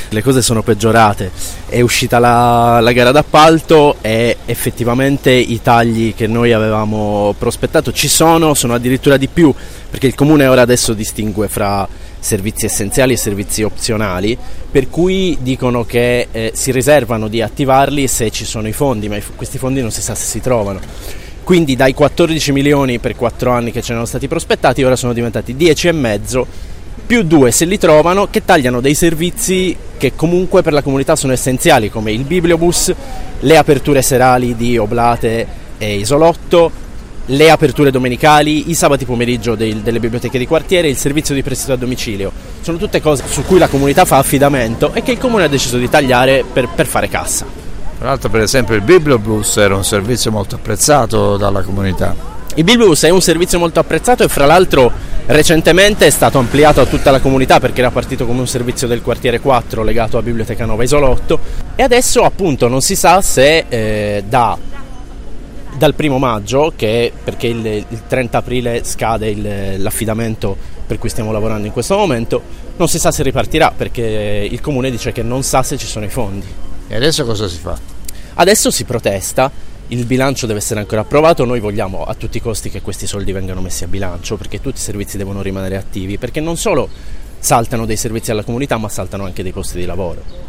Le cose sono peggiorate, è uscita la gara d'appalto e effettivamente i tagli che noi avevamo prospettato ci sono addirittura di più, perché il Comune ora adesso distingue fra servizi essenziali e servizi opzionali, per cui dicono che si riservano di attivarli se ci sono i fondi, ma questi fondi non si sa se si trovano. Quindi dai 14 milioni per 4 anni che c'erano stati prospettati ora sono diventati 10,5 più 2 se li trovano, che tagliano dei servizi che comunque per la comunità sono essenziali, come il bibliobus, le aperture serali di Oblate e Isolotto, le aperture domenicali, i sabati pomeriggio delle biblioteche di quartiere, il servizio di prestito a domicilio. Sono tutte cose su cui la comunità fa affidamento e che il Comune ha deciso di tagliare per fare cassa. Tra l'altro, per esempio, il bibliobus era un servizio molto apprezzato dalla comunità. Il bibliobus è un servizio molto apprezzato e fra l'altro recentemente è stato ampliato a tutta la comunità, perché era partito come un servizio del quartiere 4 legato a Biblioteca Nova Isolotto, e adesso appunto non si sa se dal 1° maggio, perché il 30 aprile scade l'affidamento per cui stiamo lavorando in questo momento, non si sa se ripartirà, perché il Comune dice che non sa se ci sono i fondi. E adesso cosa si fa? Adesso si protesta, il bilancio deve essere ancora approvato, noi vogliamo a tutti i costi che questi soldi vengano messi a bilancio, perché tutti i servizi devono rimanere attivi, perché non solo saltano dei servizi alla comunità, ma saltano anche dei posti di lavoro.